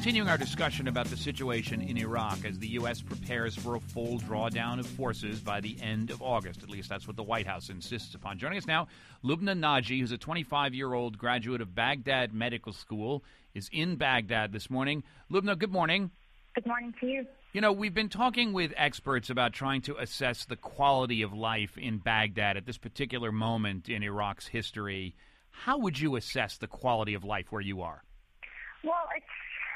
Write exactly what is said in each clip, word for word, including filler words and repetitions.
continuing our discussion about the situation in Iraq as the U S prepares for a full drawdown of forces by the end of August. At least that's what the White House insists upon. Joining us now, Lubna Naji, who's a twenty-five-year-old graduate of Baghdad Medical School, is in Baghdad this morning. Lubna, good morning. Good morning to you. You know, we've been talking with experts about trying to assess the quality of life in Baghdad at this particular moment in Iraq's history. How would you assess the quality of life where you are? Well, it's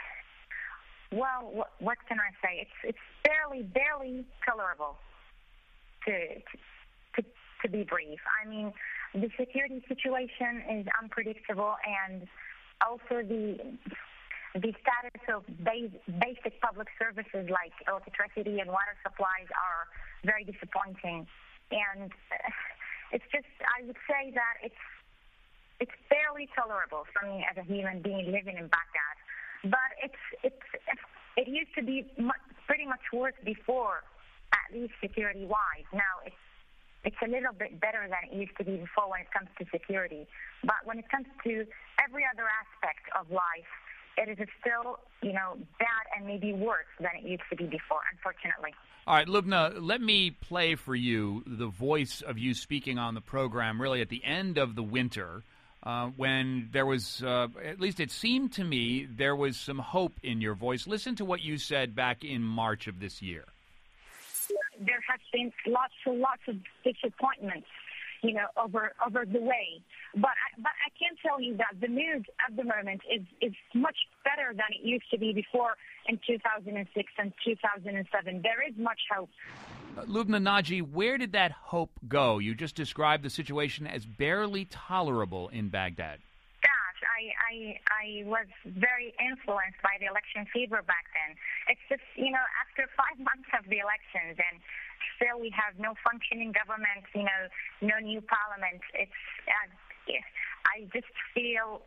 well. What, what can I say? It's it's barely, barely tolerable. To to to be brief, I mean, the security situation is unpredictable, and also the the status of base, basic public services like electricity and water supplies are very disappointing. And it's just, I would say that it's it's barely tolerable for me as a human being living in Baghdad. But it's it's it used to be much, pretty much worse before, at least security-wise. Now it's it's a little bit better than it used to be before when it comes to security. But when it comes to every other aspect of life, it is still, you know, bad and maybe worse than it used to be before, unfortunately. All right, Lubna, let me play for you the voice of you speaking on the program really at the end of the winter uh, when there was, uh, at least it seemed to me, there was some hope in your voice. Listen to what you said back in March of this year. There has been lots and lots of disappointments, you know, over over the way. But I, but I can tell you that the mood at the moment is, is much better than it used to be before in two thousand six and two thousand seven. There is much hope. Uh, Lubna Naji, where did that hope go? You just described the situation as barely tolerable in Baghdad. Gosh, I, I, I was very influenced by the election fever back then. It's just, you know, after five months of the elections and still we have no functioning government, you know, no new parliament. It's, uh, I just feel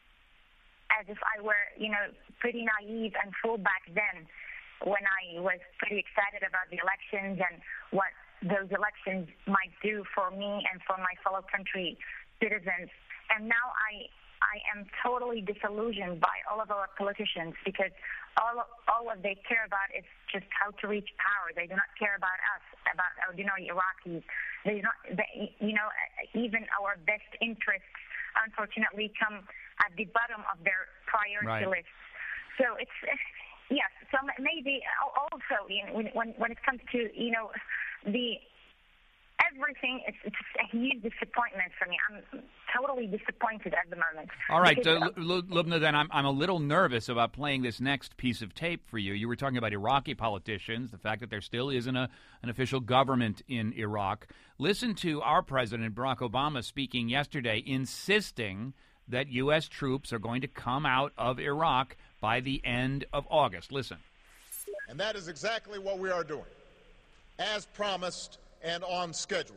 as if I were, you know, pretty naive and fool back then when I was pretty excited about the elections and what those elections might do for me and for my fellow country citizens. And now I I am totally disillusioned by all of our politicians because all all what they care about is just how to reach power. They do not care about us, about ordinary Iraqis. They do not, they, you know, even our best interests, unfortunately, come at the bottom of their priority right. list. So it's yes. So maybe also you know, when when it comes to you know the. Everything, it's, it's a huge disappointment for me. I'm totally disappointed at the moment. All right, uh, Lubna, then I'm, I'm a little nervous about playing this next piece of tape for you. You were talking about Iraqi politicians, the fact that there still isn't a, an official government in Iraq. Listen to our president, Barack Obama, speaking yesterday, insisting that U S troops are going to come out of Iraq by the end of August. Listen. And that is exactly what we are doing, as promised and on schedule.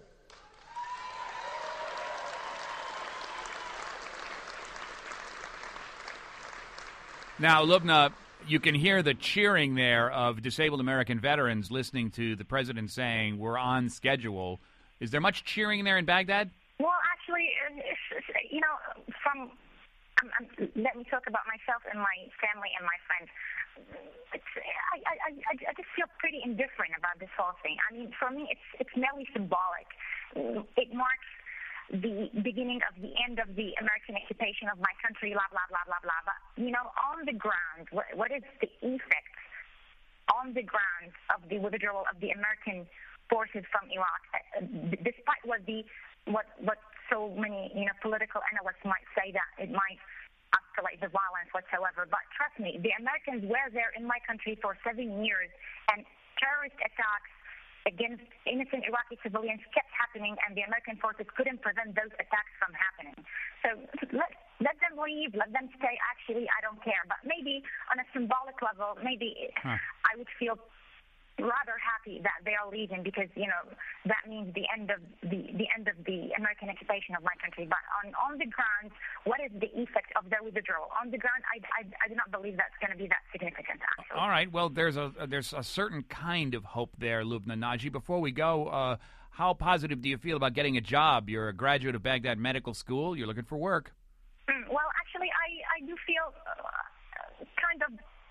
Now, Lubna, you can hear the cheering there of disabled American veterans listening to the president saying we're on schedule. Is there much cheering there in Baghdad? Well, actually, it's, you know, from um, um, let me talk about myself and my family and my friends. It's, I, I, I, I just feel pretty indifferent about this whole thing. I mean, for me, it's it's merely symbolic. It marks the beginning of the end of the American occupation of my country, blah, blah, blah, blah, blah. But, you know, on the ground, what, what is the effect on the ground of the withdrawal of the American forces from Iraq? Despite what the what what so many, you know, political analysts might say that it might escalate the violence whatsoever. But trust me, the Americans were there in my country for seven years, and terrorist attacks against innocent Iraqi civilians kept happening, and the American forces couldn't prevent those attacks from happening. So let, let them leave, let them stay. Actually, I don't care. But maybe on a symbolic level, maybe huh. I would feel rather happy that they are leaving because, you know, that means the end of the, the end of the American occupation of my country. But on, on the ground, what is the effect of their withdrawal? On the ground, I, I, I do not believe that's going to be that significant, actually. All right. Well, there's a there's a certain kind of hope there, Lubna Naji. Before we go, uh, how positive do you feel about getting a job? You're a graduate of Baghdad Medical School. You're looking for work. Mm, well, actually, I, I do feel uh, kind of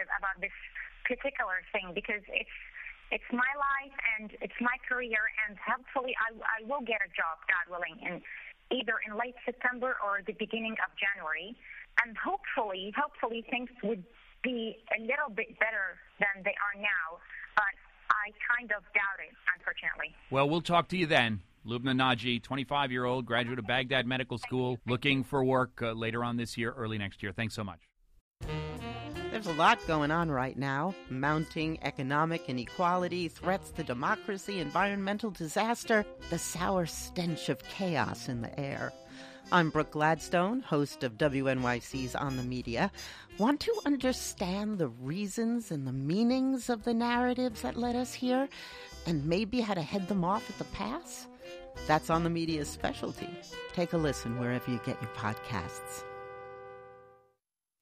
positive about this particular thing because it's it's my life and it's my career, and hopefully I, I will get a job, God willing, in either in late September or the beginning of January. And hopefully, hopefully things would be a little bit better than they are now. But I kind of doubt it, unfortunately. Well, we'll talk to you then. Lubna Naji, twenty-five-year-old, graduate of Baghdad Medical School, looking for work uh, later on this year, early next year. Thanks so much. There's a lot going on right now. Mounting economic inequality, threats to democracy, environmental disaster, the sour stench of chaos in the air. I'm Brooke Gladstone, host of W N Y C's On the Media. Want to understand the reasons and the meanings of the narratives that led us here, and maybe how to head them off at the pass? That's On the Media's specialty. Take a listen wherever you get your podcasts.